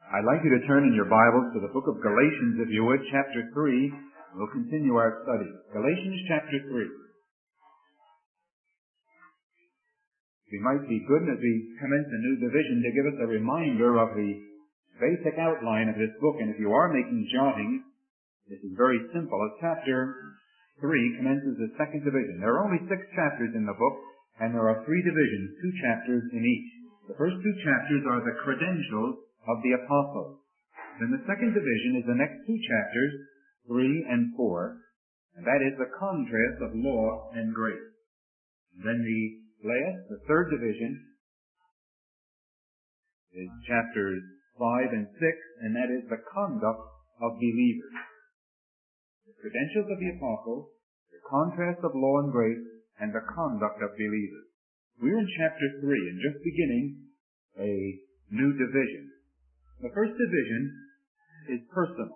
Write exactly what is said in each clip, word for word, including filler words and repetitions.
I'd like you to turn in your Bibles to the book of Galatians, if you would, chapter three. We'll continue our study. Galatians chapter three. We might be good as we commence a new division to give us a reminder of the basic outline of this book. And if you are making jotting, this is very simple. As chapter three commences the second division. There are only six chapters in the book, and there are three divisions, two chapters in each. The first two chapters are the credentials of the apostles. Then the second division is the next two chapters, three and four, and that is the contrast of law and grace. And then the last, the third division, is chapters five and six, and that is the conduct of believers. The credentials of the apostles, the contrast of law and grace, and the conduct of believers. We're in chapter three, and just beginning a new division. The first division is personal,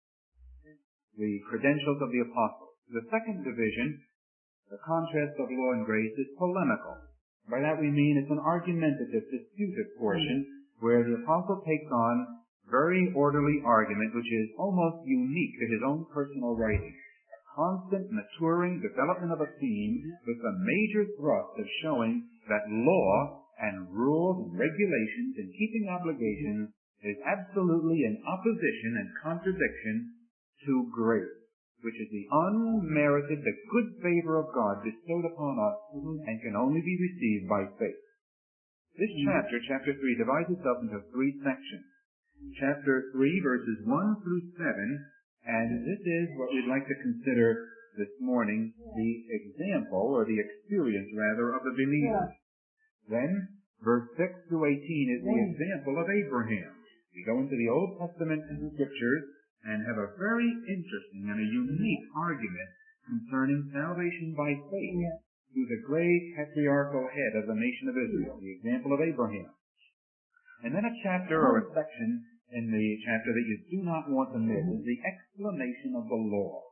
the credentials of the apostles. The second division, the contrast of law and grace, is polemical. By that we mean it's an argumentative, disputed portion where the apostle takes on very orderly argument which is almost unique to his own personal writing. A constant maturing development of a theme with the major thrust of showing that law and rules and regulations and keeping obligations is absolutely in opposition and contradiction to grace, which is the unmerited, the good favor of God bestowed upon us and can only be received by faith. This chapter, chapter three, divides itself into three sections. Chapter three, verses one through seven, and this is what we'd like to consider this morning, the example, or the experience, rather, of the believer. Then, verse six through eighteen is the example of Abraham. We go into the Old Testament Scriptures and have a very interesting and a unique argument concerning salvation by faith through the great patriarchal head of the nation of Israel, the example of Abraham. And then a chapter or a section in the chapter that you do not want to miss is the explanation of the law.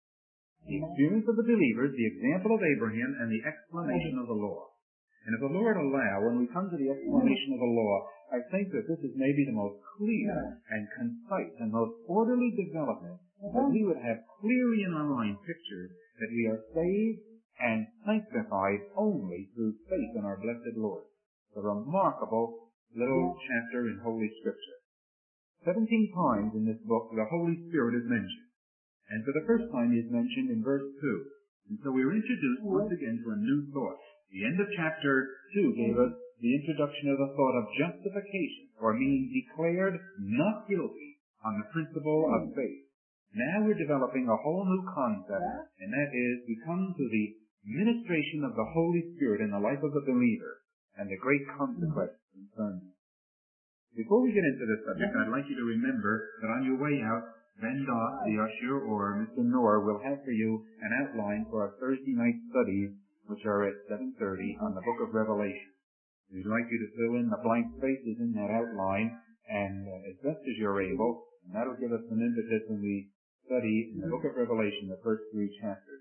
The experience of the believers, the example of Abraham, and the explanation of the law. And if the Lord allow, when we come to the explanation of the law, I think that this is maybe the most clear and concise and most orderly development that we would have clearly in our mind pictured that we are saved and sanctified only through faith in our blessed Lord. It's a remarkable little chapter in Holy Scripture. Seventeen times in this book the Holy Spirit is mentioned. And for the first time he is mentioned in verse two. And so we are introduced once again to a new thought. The end of chapter two gave us the introduction of the thought of justification, or being declared not guilty on the principle of faith. Now we're developing a whole new concept, and that is we come to the ministration of the Holy Spirit in the life of the believer, and the great consequences concerning it. Before we get into this subject, I'd like you to remember that on your way out, Ben Doss, the usher, or Mister Knorr will have for you an outline for our Thursday night studies, which are at seven thirty on the book of Revelation. We'd like you to fill in the blank spaces in that outline, and uh, as best as you're able, and that'll give us some impetus when we study in the book of Revelation, the first three chapters.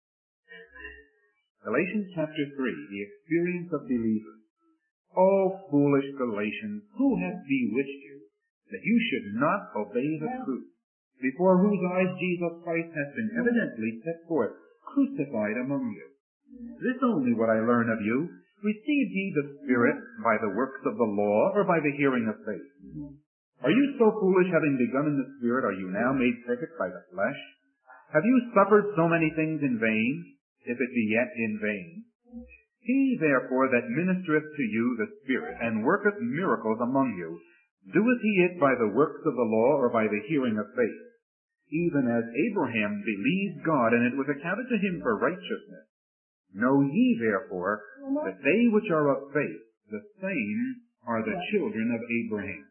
Galatians chapter three, the experience of believers. O foolish Galatians, who hath bewitched you, that you should not obey the truth, before whose eyes Jesus Christ hath been evidently set forth, crucified among you? This only what I learn of you. Received ye the Spirit by the works of the law, or by the hearing of faith? Are you so foolish, having begun in the Spirit, are you now made perfect by the flesh? Have you suffered so many things in vain, if it be yet in vain? He therefore that ministereth to you the Spirit, and worketh miracles among you, doeth he it by the works of the law, or by the hearing of faith? Even as Abraham believed God, and it was accounted to him for righteousness. Know ye therefore that they which are of faith, the same are the children of Abraham.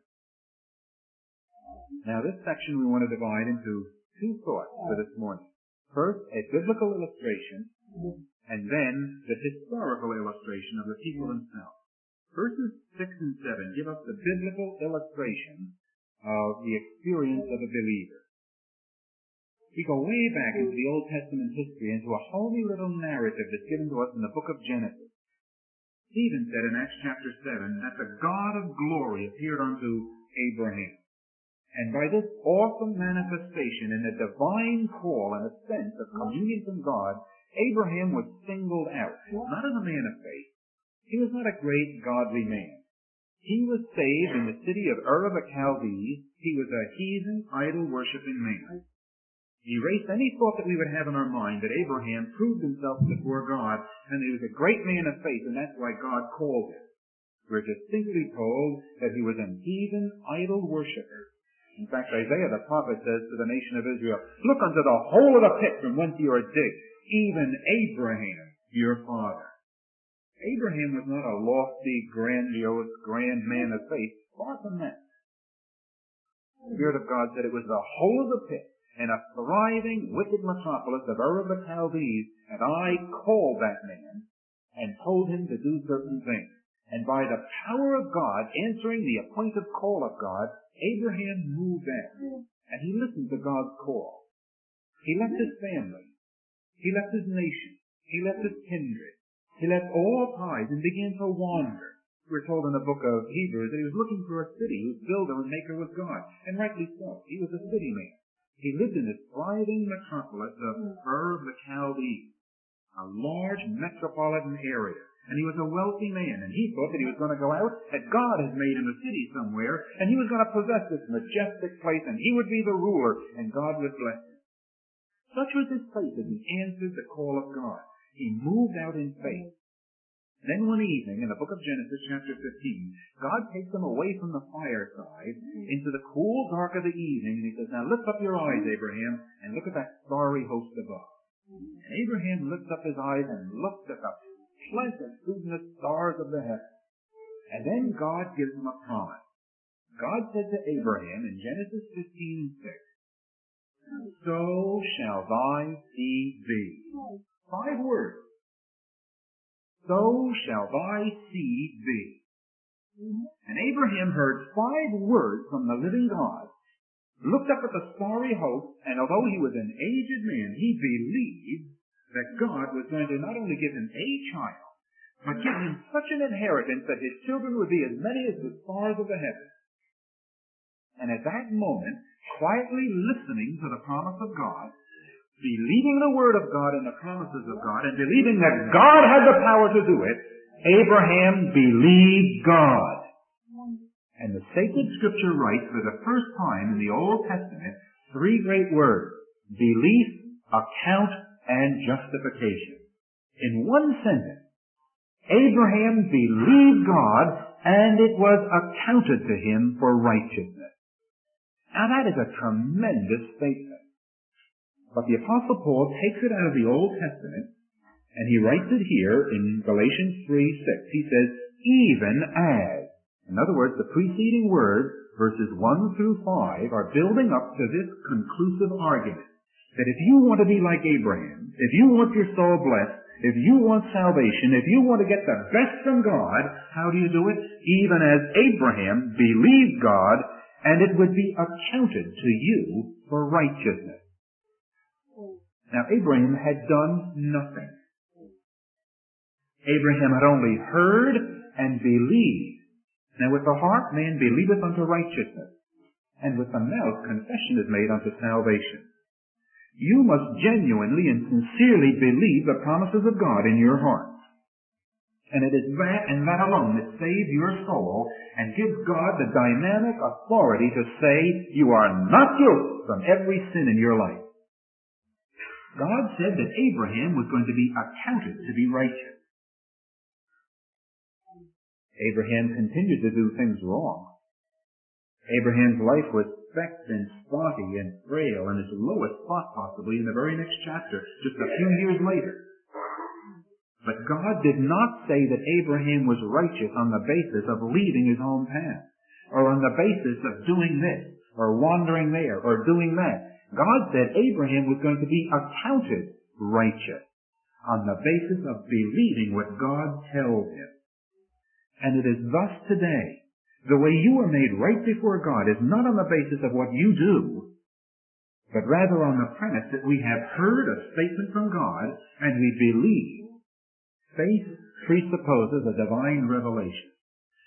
Now this section we want to divide into two thoughts for this morning. First, a biblical illustration, and then the historical illustration of the people themselves. Verses six and seven give us the biblical illustration of the experience of a believer. We go way back into the Old Testament history, into a holy little narrative that's given to us in the book of Genesis. Stephen said in Acts chapter seven that the God of glory appeared unto Abraham. And by this awesome manifestation and a divine call and a sense of communion from God, Abraham was singled out, not as a man of faith. He was not a great godly man. He was saved in the city of Ur of the Chaldees. He was a heathen, idol-worshipping man. He erased any thought that we would have in our mind that Abraham proved himself before God, and he was a great man of faith, and that's why God called him. We're distinctly told that he was an heathen, idol-worshipper. In fact, Isaiah the prophet says to the nation of Israel, "Look unto the hole of the pit from whence you are digged, even Abraham, your father." Abraham was not a lofty, grandiose, grand man of faith. Far from that. The Spirit of God said it was the hole of the pit and a thriving, wicked metropolis of Ur of the Chaldees, and I called that man and told him to do certain things. And by the power of God, answering the appointed call of God, Abraham moved out, and he listened to God's call. He left his family. He left his nation. He left his kindred. He left all ties and began to wander. We're told in the book of Hebrews that he was looking for a city whose builder and maker was God, and rightly so. He was a city man. He lived in this thriving metropolis of Ur of the Chaldees, a large metropolitan area. And he was a wealthy man, and he thought that he was going to go out, that God had made him a city somewhere, and he was going to possess this majestic place, and he would be the ruler, and God would bless him. Such was his faith that he answered the call of God. He moved out in faith. Then one evening, in the book of Genesis, chapter fifteen, God takes him away from the fireside into the cool dark of the evening, and he says, "Now lift up your eyes, Abraham, and look at that starry host above." And Abraham lifts up his eyes and looks at the pleasant, luminous stars of the heavens. And then God gives him a promise. God said to Abraham in Genesis fifteen six, "So shall thy seed be." Five words. "So shall thy seed be." And Abraham heard five words from the living God, looked up at the starry host, and although he was an aged man, he believed that God was going to not only give him a child, but give him such an inheritance that his children would be as many as the stars of the heavens. And at that moment, quietly listening to the promise of God, believing the word of God and the promises of God, and believing that God had the power to do it, Abraham believed God. And the sacred scripture writes for the first time in the Old Testament three great words: belief, account, and justification. In one sentence, Abraham believed God, and it was accounted to him for righteousness. Now that is a tremendous statement. But the Apostle Paul takes it out of the Old Testament, and he writes it here in Galatians three six. He says, "Even as." In other words, the preceding words, verses one through five, are building up to this conclusive argument. That if you want to be like Abraham, if you want your soul blessed, if you want salvation, if you want to get the best from God, how do you do it? Even as Abraham believed God, and it would be accounted to you for righteousness. Now, Abraham had done nothing. Abraham had only heard and believed. Now, with the heart man believeth unto righteousness, and with the mouth confession is made unto salvation. You must genuinely and sincerely believe the promises of God in your heart. And it is that and that alone that saves your soul and gives God the dynamic authority to say you are not guilty from every sin in your life. God said that Abraham was going to be accounted to be righteous. Abraham continued to do things wrong. Abraham's life was specked and spotty and frail and his lowest spot possibly in the very next chapter, just a few years later. But God did not say that Abraham was righteous on the basis of leaving his home path, or on the basis of doing this, or wandering there, or doing that. God said Abraham was going to be accounted righteous on the basis of believing what God tells him. And it is thus today. The way you are made right before God is not on the basis of what you do, but rather on the premise that we have heard a statement from God and we believe. Faith presupposes a divine revelation.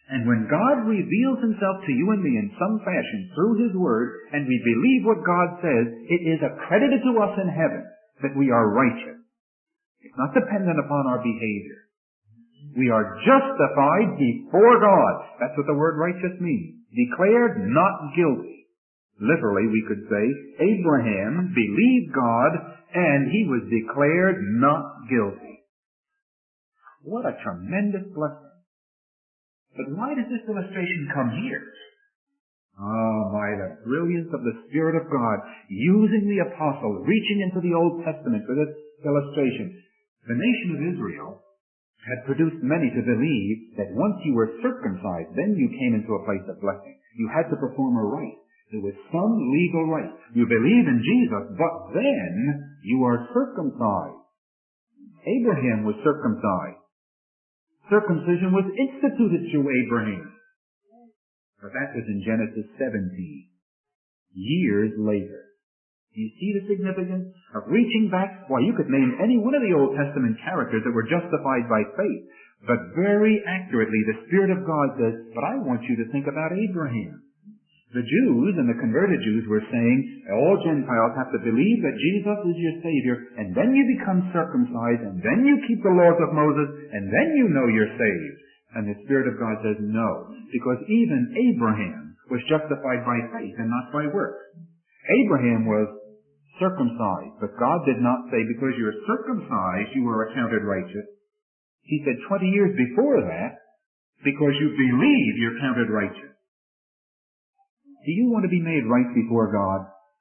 And when God reveals himself to you and me in some fashion through his word, and we believe what God says, it is accredited to us in heaven that we are righteous. It's not dependent upon our behavior. We are justified before God. That's what the word righteous means. Declared not guilty. Literally, we could say, Abraham believed God, and he was declared not guilty. What a tremendous blessing. But why does this illustration come here? Oh, my, the brilliance of the Spirit of God using the apostles, reaching into the Old Testament for this illustration. The nation of Israel had produced many to believe that once you were circumcised, then you came into a place of blessing. You had to perform a rite. There was some legal rite. You believe in Jesus, but then you are circumcised. Abraham was circumcised. Circumcision was instituted through Abraham. But that was in Genesis seventeen. Years later. Do you see the significance of reaching back? Why, you could name any one of the Old Testament characters that were justified by faith. But very accurately, the Spirit of God says, but I want you to think about Abraham. The Jews and the converted Jews were saying, all Gentiles have to believe that Jesus is your Savior, and then you become circumcised, and then you keep the laws of Moses, and then you know you're saved. And the Spirit of God says no, because even Abraham was justified by faith and not by works. Abraham was circumcised, but God did not say, because you're circumcised, you are accounted righteous. He said twenty years before that, because you believe you're counted righteous. Do you want to be made right before God?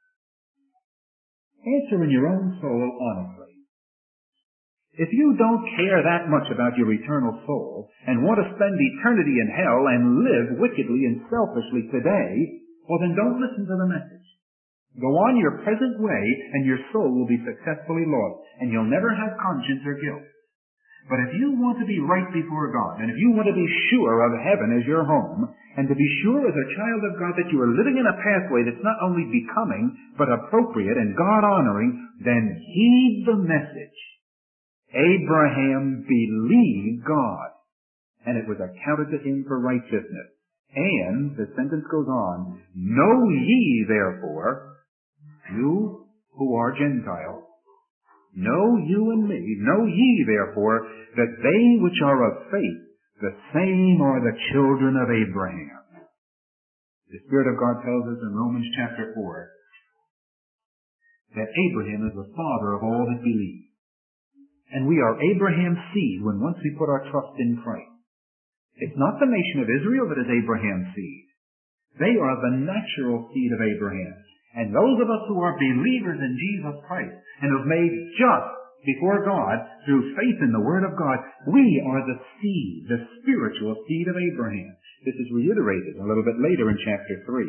Answer in your own soul honestly. If you don't care that much about your eternal soul and want to spend eternity in hell and live wickedly and selfishly today, well then don't listen to the message. Go on your present way and your soul will be successfully lost and you'll never have conscience or guilt. But if you want to be right before God, and if you want to be sure of heaven as your home, and to be sure as a child of God that you are living in a pathway that's not only becoming, but appropriate and God-honoring, then heed the message. Abraham believed God, and it was accounted to him for righteousness. And, the sentence goes on, know ye therefore, you who are Gentiles, know you and me, know ye therefore, that they which are of faith, the same are the children of Abraham. The Spirit of God tells us in Romans chapter four that Abraham is the father of all that believe. And we are Abraham's seed when once we put our trust in Christ. It's not the nation of Israel that is Abraham's seed. They are the natural seed of Abraham. And those of us who are believers in Jesus Christ and have made just before God through faith in the Word of God, we are the seed, the spiritual seed of Abraham. This is reiterated a little bit later in chapter three.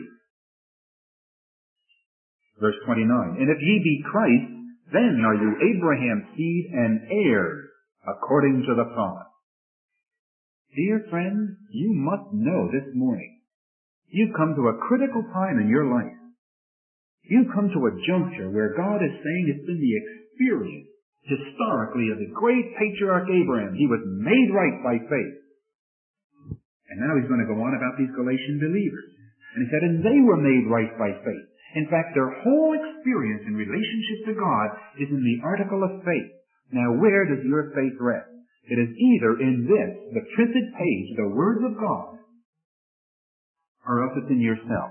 Verse twenty-nine, and if ye be Christ, then are you Abraham's seed and heirs according to the promise. Dear friends, you must know this morning, you've come to a critical time in your life. You come to a juncture where God is saying it's been the experience historically of the great patriarch Abraham. He was made right by faith. And now he's going to go on about these Galatian believers. And he said, and they were made right by faith. In fact, their whole experience in relationship to God is in the article of faith. Now, where does your faith rest? It is either in this, the printed page, the words of God, or else it's in yourself.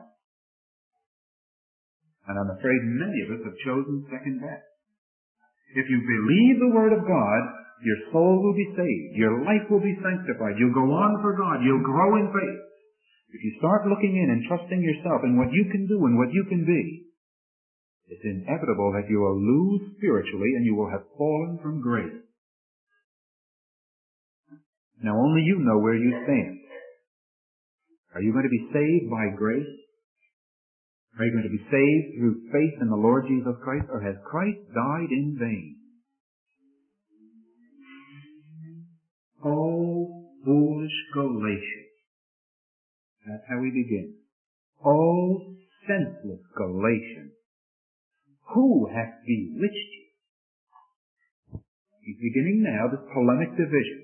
And I'm afraid many of us have chosen second best. If you believe the Word of God, your soul will be saved. Your life will be sanctified. You'll go on for God. You'll grow in faith. If you start looking in and trusting yourself in what you can do and what you can be, it's inevitable that you will lose spiritually and you will have fallen from grace. Now only you know where you stand. Are you going to be saved by grace? Are you going to be saved through faith in the Lord Jesus Christ, or has Christ died in vain? Oh, foolish Galatians. That's how we begin. Oh, senseless Galatians. Who hath bewitched you? He's beginning now this polemic division.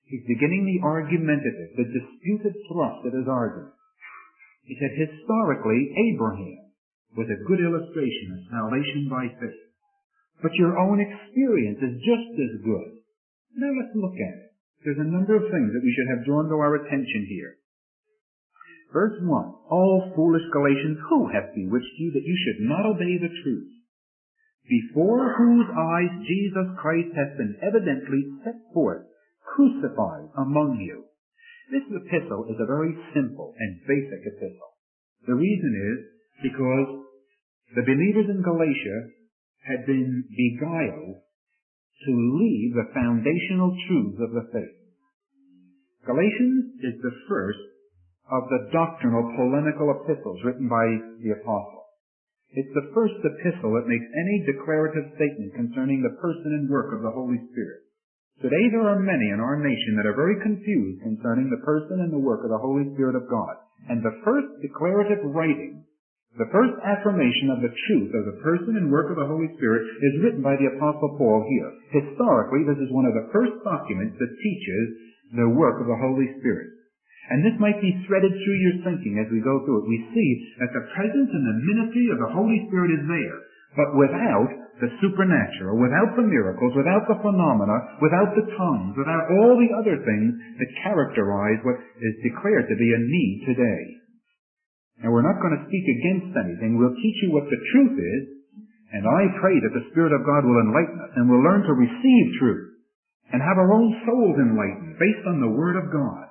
He's beginning the argumentative, the disputed thrust of his argument. He said, historically, Abraham was a good illustration of salvation by faith. But your own experience is just as good. Now let's look at it. There's a number of things that we should have drawn to our attention here. Verse one, O foolish Galatians, who hath bewitched you that you should not obey the truth? Before whose eyes Jesus Christ hath been evidently set forth, crucified among you. This epistle is a very simple and basic epistle. The reason is because the believers in Galatia had been beguiled to leave the foundational truths of the faith. Galatians is the first of the doctrinal polemical epistles written by the apostle. It's the first epistle that makes any declarative statement concerning the person and work of the Holy Spirit. Today there are many in our nation that are very confused concerning the person and the work of the Holy Spirit of God. And the first declarative writing, the first affirmation of the truth of the person and work of the Holy Spirit is written by the Apostle Paul here. Historically, this is one of the first documents that teaches the work of the Holy Spirit. And this might be threaded through your thinking as we go through it. We see that the presence and the ministry of the Holy Spirit is there, but without the supernatural, without the miracles, without the phenomena, without the tongues, without all the other things that characterize what is declared to be a need today. Now, we're not going to speak against anything. We'll teach you what the truth is, and I pray that the Spirit of God will enlighten us, and we'll learn to receive truth and have our own souls enlightened based on the Word of God.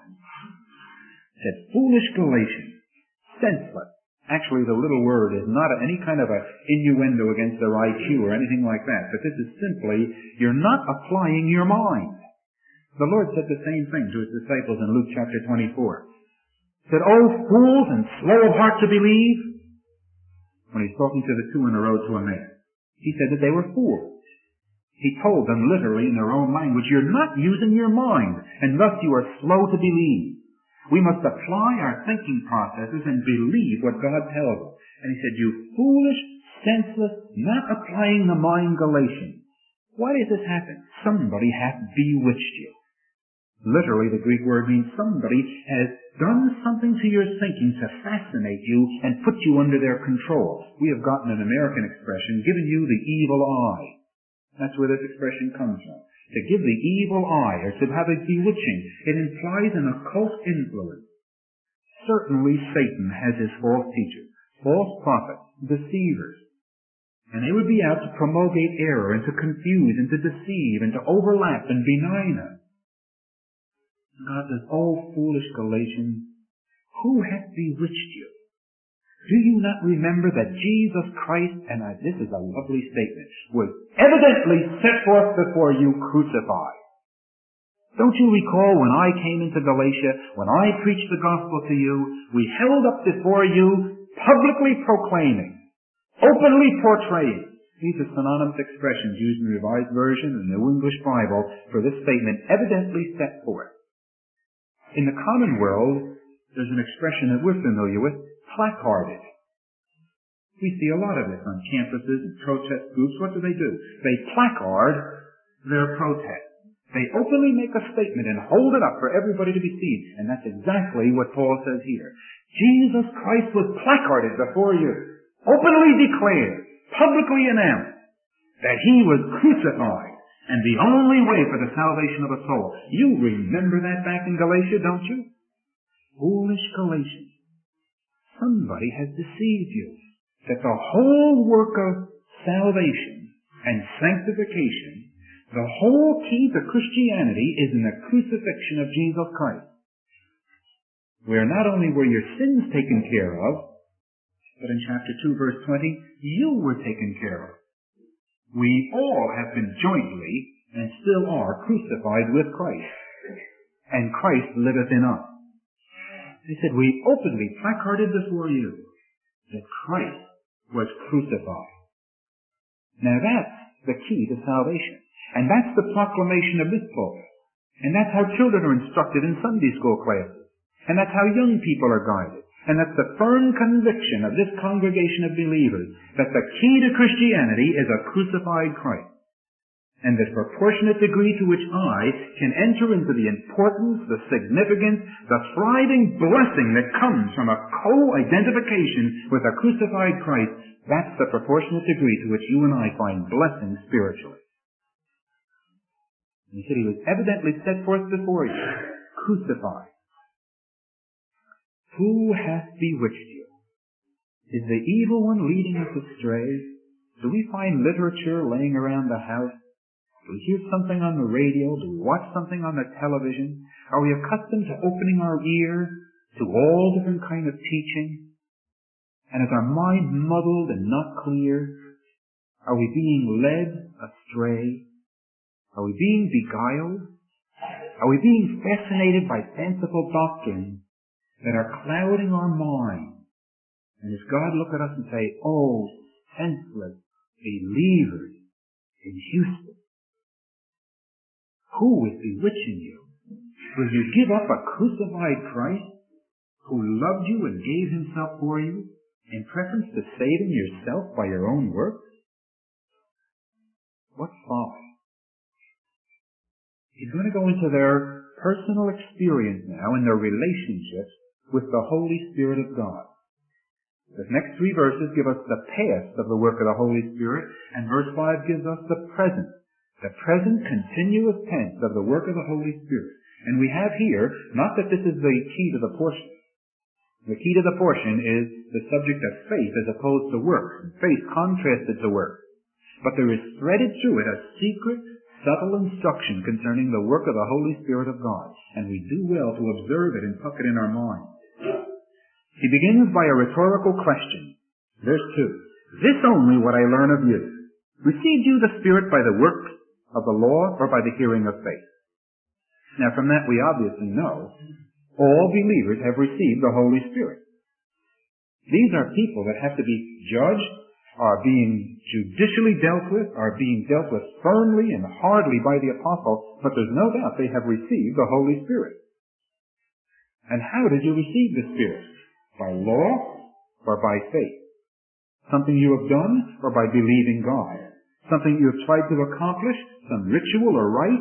It said, foolish Galatians, senseless. Actually, the little word is not any kind of a innuendo against their I Q or anything like that, but this is simply, you're not applying your mind. The Lord said the same thing to His disciples in Luke chapter twenty-four. He said, O fools and slow of heart to believe, when He's talking to the two in the road to Emmaus. He said that they were fools. He told them literally in their own language, you're not using your mind, and thus you are slow to believe. We must apply our thinking processes and believe what God tells us. And He said, you foolish, senseless, not applying the mind Galatians. Why does this happen? Somebody hath bewitched you. Literally, the Greek word means somebody has done something to your thinking to fascinate you and put you under their control. We have gotten an American expression, given you the evil eye. That's where this expression comes from. To give the evil eye, or to have it bewitching, it implies an occult influence. Certainly Satan has his false teachers, false prophets, deceivers. And they would be out to promulgate error and to confuse and to deceive and to overlap and deny us. God says, O foolish Galatians, who hath bewitched you? Do you not remember that Jesus Christ, and I, this is a lovely statement, was evidently set forth before you crucified? Don't you recall when I came into Galatia, when I preached the gospel to you, we held up before you, publicly proclaiming, openly portraying. These are synonymous expressions used in the Revised Version and the New English Bible for this statement, evidently set forth. In the common world, there's an expression that we're familiar with, placarded. We see a lot of this on campuses and protest groups. What do they do? They placard their protest. They openly make a statement and hold it up for everybody to be seen. And that's exactly what Paul says here. Jesus Christ was placarded before you, openly declared, publicly announced that He was crucified and the only way for the salvation of a soul. You remember that back in Galatia, don't you? Foolish Galatians. Somebody has deceived you that the whole work of salvation and sanctification, the whole key to Christianity is in the crucifixion of Jesus Christ. Where not only were your sins taken care of, but in chapter two, verse twenty, you were taken care of. We all have been jointly and still are crucified with Christ, and Christ liveth in us. He said, we openly placarded before you that Christ was crucified. Now that's the key to salvation. And that's the proclamation of this pulpit. And that's how children are instructed in Sunday school classes. And that's how young people are guided. And that's the firm conviction of this congregation of believers that the key to Christianity is a crucified Christ. and the proportionate degree to which I can enter into the importance, the significance, the thriving blessing that comes from a co-identification with a crucified Christ, that's the proportionate degree to which you and I find blessing spiritually. And he said he was evidently set forth before you, crucified. Who hath bewitched you? Is the evil one leading us astray? Do we find literature laying around the house? Do we hear something on the radio? Do we watch something on the television? Are we accustomed to opening our ear to all different kind of teaching? And is our mind muddled and not clear? Are we being led astray? Are we being beguiled? Are we being fascinated by fanciful doctrines that are clouding our mind? And does God look at us and say, oh, senseless believers in Houston, who is bewitching you? Will you give up a crucified Christ who loved you and gave himself for you in preference to saving yourself by your own works? What folly. He's going to go into their personal experience now in their relationships with the Holy Spirit of God. The next three verses give us the past of the work of the Holy Spirit, and verse five gives us the present, the present continuous tense of the work of the Holy Spirit. And we have here, not that this is the key to the portion. The key to the portion is the subject of faith as opposed to works, and faith contrasted to works. But there is threaded through it a secret, subtle instruction concerning the work of the Holy Spirit of God, and we do well to observe it and tuck it in our mind. He begins by a rhetorical question. Verse two. This only would I learn of you. Received you the Spirit by the works of the law or by the hearing of faith? Now from that we obviously know all believers have received the Holy Spirit. These are people that have to be judged, are being judicially dealt with, are being dealt with firmly and hardly by the apostle, but there's no doubt they have received the Holy Spirit. And how did you receive the Spirit? By law or by faith? Something you have done or by believing God? Something you have tried to accomplish, some ritual or rite?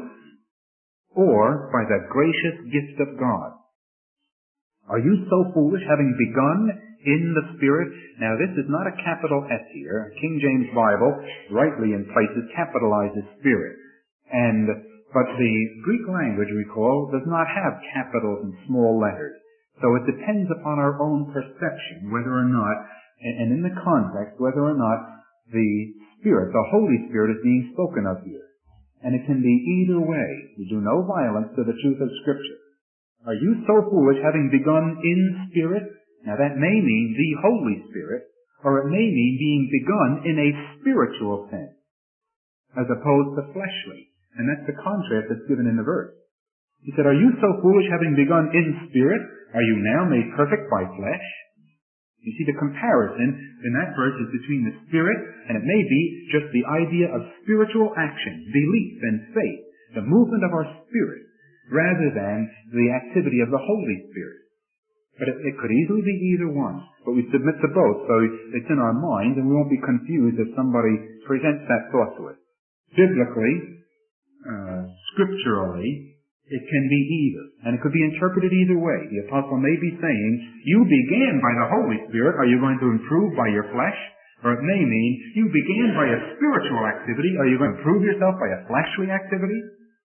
Or by the gracious gift of God? Are you so foolish, having begun in the Spirit? Now this is not a capital S here. King James Bible, rightly in places, capitalizes Spirit. And, but the Greek language, recall, does not have capitals and small letters. So it depends upon our own perception whether or not, and in the context, whether or not the Spirit, the Holy Spirit, is being spoken of here. And it can be either way. We do no violence to the truth of Scripture. Are you so foolish, having begun in Spirit? Now that may mean the Holy Spirit, or it may mean being begun in a spiritual sense, as opposed to fleshly. And that's the contrast that's given in the verse. He said, are you so foolish, having begun in Spirit? Are you now made perfect by flesh? You see, the comparison in that verse is between the Spirit, and it may be just the idea of spiritual action, belief, and faith, the movement of our spirit, rather than the activity of the Holy Spirit. But it, it could easily be either one. But we submit to both, so it's in our mind, and we won't be confused if somebody presents that thought to us. Biblically, uh, scripturally, it can be either, and it could be interpreted either way. The apostle may be saying, you began by the Holy Spirit, are you going to improve by your flesh? Or it may mean, you began by a spiritual activity, are you going to improve yourself by a fleshly activity?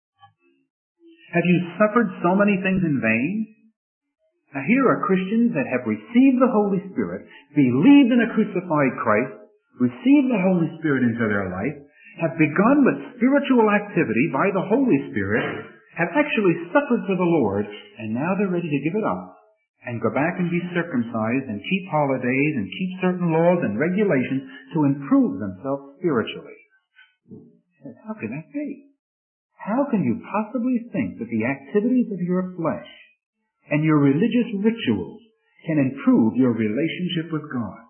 Have you suffered so many things in vain? Now here are Christians that have received the Holy Spirit, believed in a crucified Christ, received the Holy Spirit into their life, have begun with spiritual activity by the Holy Spirit, have actually suffered for the Lord, and now they're ready to give it up and go back and be circumcised and keep holidays and keep certain laws and regulations to improve themselves spiritually. How can that be? How can you possibly think that the activities of your flesh and your religious rituals can improve your relationship with God?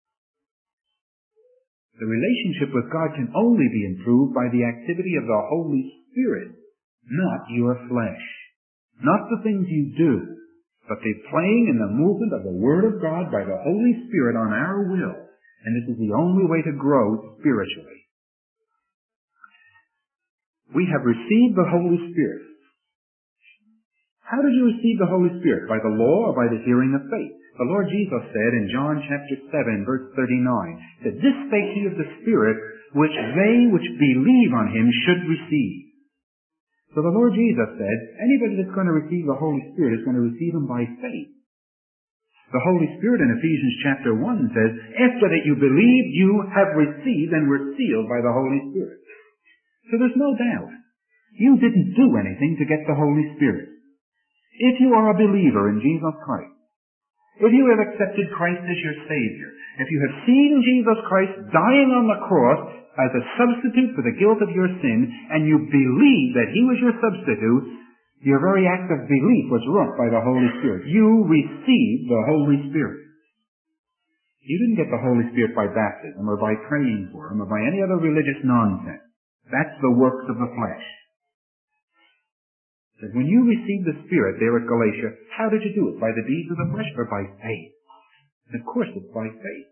The relationship with God can only be improved by the activity of the Holy Spirit, not your flesh. Not the things you do, but the playing and the movement of the Word of God by the Holy Spirit on our will. And this is the only way to grow spiritually. We have received the Holy Spirit. How did you receive the Holy Spirit? By the law or by the hearing of faith? The Lord Jesus said in John chapter seven, verse thirty-nine, that this spake he of the Spirit, which they which believe on him should receive. So the Lord Jesus said, anybody that's going to receive the Holy Spirit is going to receive him by faith. The Holy Spirit in Ephesians chapter one says, after that you believed, you have received and were sealed by the Holy Spirit. So there's no doubt. You didn't do anything to get the Holy Spirit. If you are a believer in Jesus Christ, if you have accepted Christ as your Savior, if you have seen Jesus Christ dying on the cross as a substitute for the guilt of your sin, and you believe that he was your substitute, your very act of belief was wrought by the Holy Spirit. You received the Holy Spirit. You didn't get the Holy Spirit by baptism or by praying for him or by any other religious nonsense. That's the works of the flesh. That when you received the Spirit there at Galatia, how did you do it? By the deeds of the flesh or by faith? And of course it's by faith.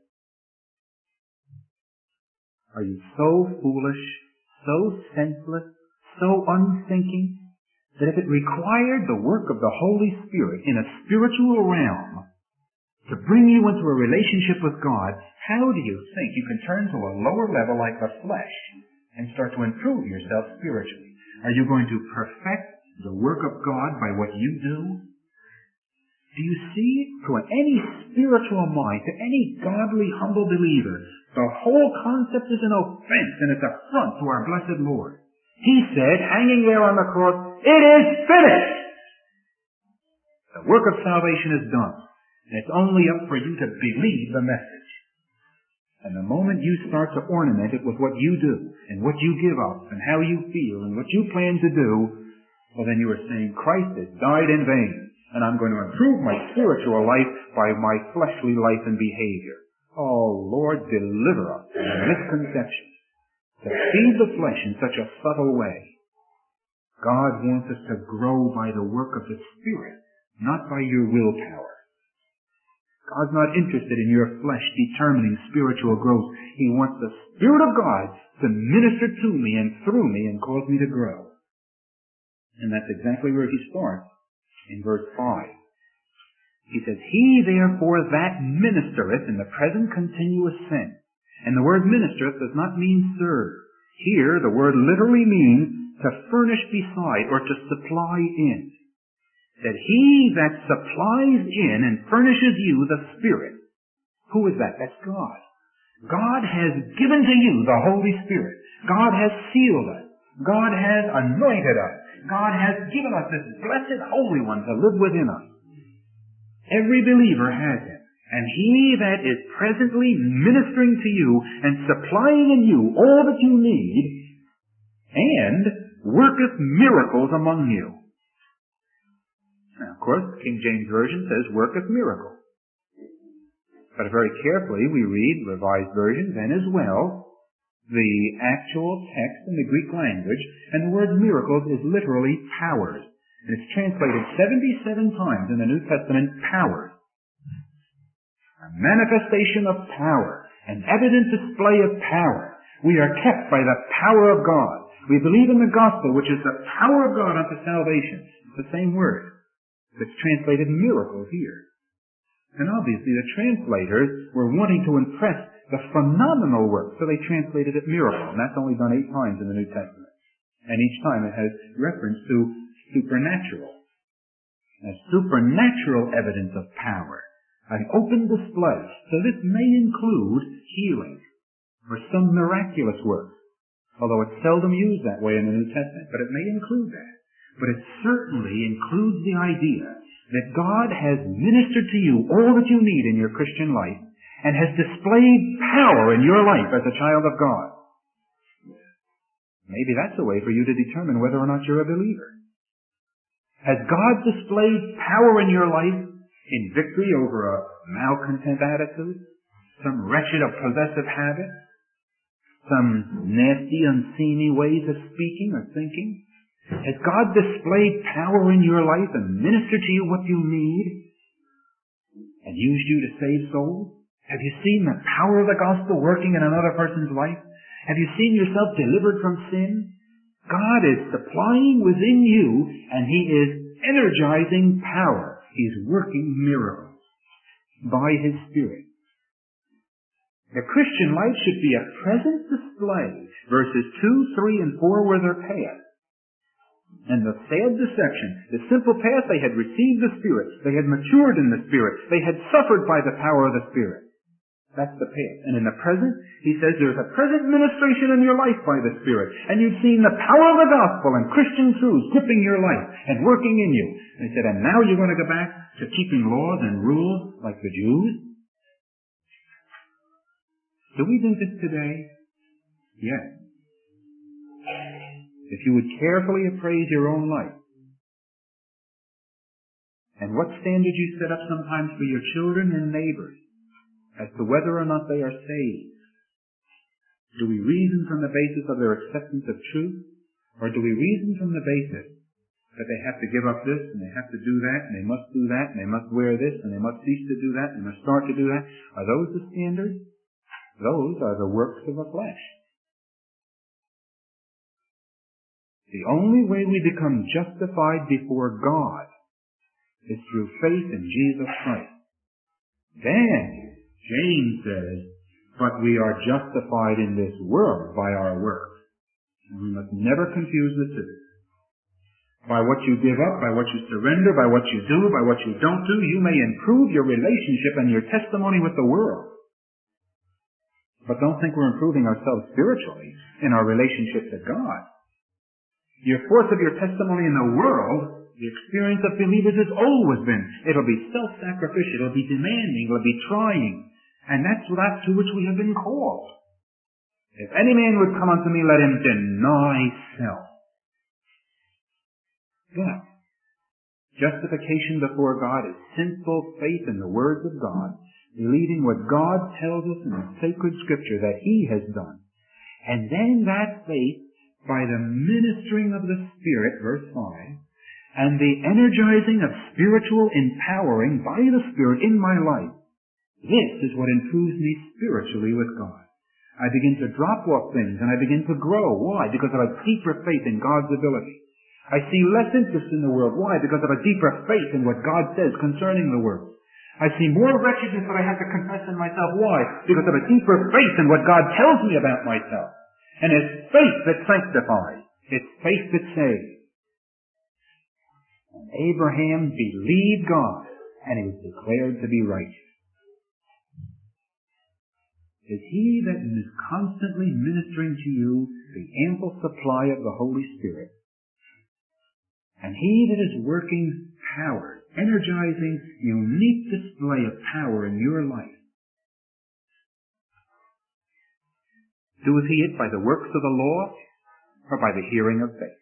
Are you so foolish, so senseless, so unthinking, that if it required the work of the Holy Spirit in a spiritual realm to bring you into a relationship with God, how do you think you can turn to a lower level like the flesh and start to improve yourself spiritually? Are you going to perfect the work of God by what you do? Do you see, to any spiritual mind, to any godly, humble believer, the whole concept is an offense and it's a affront to our blessed Lord. He said, hanging there on the cross, it is finished! The work of salvation is done, and it's only up for you to believe the message. And the moment you start to ornament it with what you do, and what you give up, and how you feel, and what you plan to do, well, then you are saying, Christ has died in vain, and I'm going to improve my spiritual life by my fleshly life and behavior. Oh, Lord, deliver us from the misconception to feed the flesh in such a subtle way. God wants us to grow by the work of the Spirit, not by your willpower. God's not interested in your flesh determining spiritual growth. He wants the Spirit of God to minister to me and through me and cause me to grow. And that's exactly where he starts in verse five. He says, he therefore that ministereth in the present continuous sense. And the word ministereth does not mean serve. Here the word literally means to furnish beside or to supply in. That he that supplies in and furnishes you the Spirit. Who is that? That's God. God has given to you the Holy Spirit. God has sealed us. God has anointed us. God has given us this blessed Holy One to live within us. Every believer has him. And he that is presently ministering to you and supplying in you all that you need, and worketh miracles among you. Now, of course, the King James Version says worketh miracles. But very carefully we read Revised Versions and as well the actual text in the Greek language, and the word miracles is literally powers. And it's translated seventy-seven times in the New Testament, powers. A manifestation of power, an evident display of power. We are kept by the power of God. We believe in the gospel, which is the power of God unto salvation. It's the same word. It's translated miracles here. And obviously the translators were wanting to impress the phenomenal work, so they translated it miracle. And that's only done eight times in the New Testament. And each time it has reference to supernatural. A supernatural evidence of power. An open display. So this may include healing or some miraculous work. Although it's seldom used that way in the New Testament, but it may include that. But it certainly includes the idea that God has ministered to you all that you need in your Christian life and has displayed power in your life as a child of God. Maybe that's a way for you to determine whether or not you're a believer. Has God displayed power in your life in victory over a malcontent attitude, some wretched or possessive habit, some nasty, unseemly ways of speaking or thinking? Has God displayed power in your life and ministered to you what you need and used you to save souls? Have you seen the power of the gospel working in another person's life? Have you seen yourself delivered from sin? God is supplying within you, and He is energizing power. He's working miracles by His Spirit. The Christian life should be a present display. Verses two, three, and four were their path. And the sad deception, the simple path, they had received the Spirit. They had matured in the Spirit. They had suffered by the power of the Spirit. That's the path. And in the present, he says there's a present ministration in your life by the Spirit. And you've seen the power of the gospel and Christian truths gripping your life and working in you. And he said, and now you're going to go back to keeping laws and rules like the Jews? Do we do this today? Yes. If you would carefully appraise your own life, and what standard you set up sometimes for your children and neighbors, as to whether or not they are saved. Do we reason from the basis of their acceptance of truth? Or do we reason from the basis that they have to give up this, and they have to do that, and they must do that, and they must wear this, and they must cease to do that, and they must start to do that? Are those the standards? Those are the works of the flesh. The only way we become justified before God is through faith in Jesus Christ. Then, James says, but we are justified in this world by our works. And we must never confuse the two. By what you give up, by what you surrender, by what you do, by what you don't do, you may improve your relationship and your testimony with the world. But don't think we're improving ourselves spiritually in our relationship to God. Your force of your testimony in the world, the experience of believers has always been, it'll be self-sacrificial, it'll be demanding, it'll be trying. And that's that to which we have been called. If any man would come unto me, let him deny self. But justification before God is simple faith in the words of God, believing what God tells us in the sacred scripture that He has done. And then that faith, by the ministering of the Spirit, verse five, and the energizing of spiritual empowering by the Spirit in my life, this is what improves me spiritually with God. I begin to drop off things and I begin to grow. Why? Because of a deeper faith in God's ability. I see less interest in the world. Why? Because of a deeper faith in what God says concerning the world. I see more wretchedness that I have to confess in myself. Why? Because of a deeper faith in what God tells me about myself. And it's faith that sanctifies. It's faith that saves. And Abraham believed God, and he was declared to be righteous. Is he that is constantly ministering to you the ample supply of the Holy Spirit? And he that is working power, energizing, unique display of power in your life, doeth he it by the works of the law or by the hearing of faith?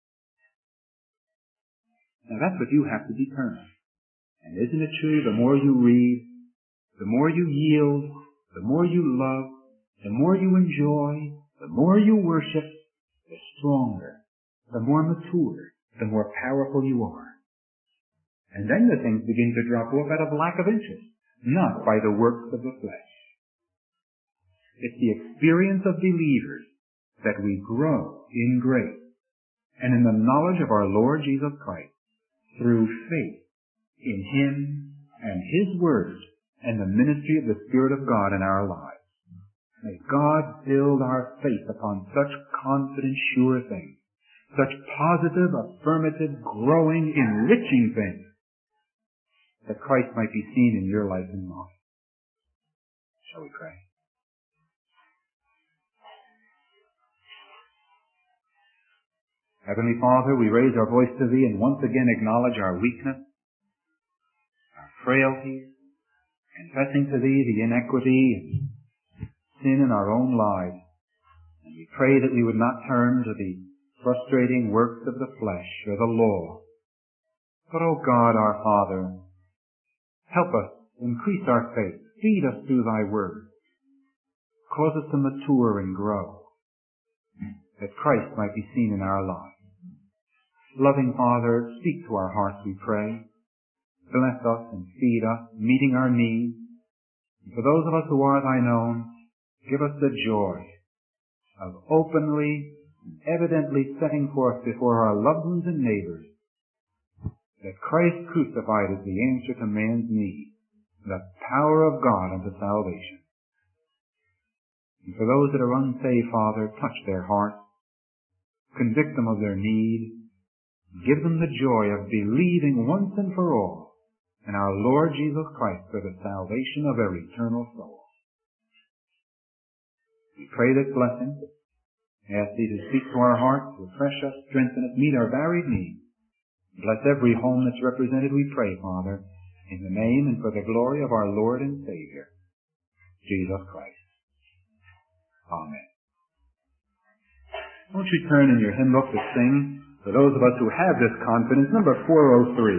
Now that's what you have to determine. And isn't it true, the more you read, the more you yield, the more you love, the more you enjoy, the more you worship, the stronger, the more mature, the more powerful you are. And then the things begin to drop off out of lack of interest, not by the works of the flesh. It's the experience of believers that we grow in grace and in the knowledge of our Lord Jesus Christ through faith in Him and His Word and the ministry of the Spirit of God in our lives. May God build our faith upon such confident, sure things, such positive, affirmative, growing, enriching things, that Christ might be seen in your life and mine. Shall we pray? Heavenly Father, we raise our voice to Thee and once again acknowledge our weakness, our frailties, confessing to Thee the inequity and sin in our own lives. And we pray that we would not turn to the frustrating works of the flesh or the law. But, O God, our Father, help us increase our faith. Feed us through Thy Word. Cause us to mature and grow, that Christ might be seen in our lives. Loving Father, speak to our hearts, we pray. Bless us and feed us, meeting our needs. And for those of us who are Thine own, give us the joy of openly evidently setting forth before our loved ones and neighbors that Christ crucified is the answer to man's need, the power of God unto salvation. And for those that are unsaved, Father, touch their hearts, convict them of their need, give them the joy of believing once and for all in our Lord Jesus Christ for the salvation of their eternal soul. We pray this blessing. Ask Thee to speak to our hearts, refresh us, strengthen us, meet our varied needs. Bless every home that's represented, we pray, Father, in the name and for the glory of our Lord and Savior, Jesus Christ. Amen. Won't you turn in your hymn book to sing, for those of us who have this confidence, number four oh three.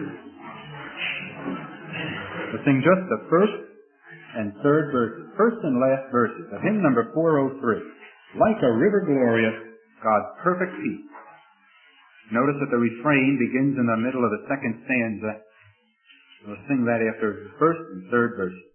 We'll sing just the first and third verses, first and last verses of hymn number four oh three. Like a river glorious, God's perfect peace. Notice that the refrain begins in the middle of the second stanza. We'll sing that after the first and third verses.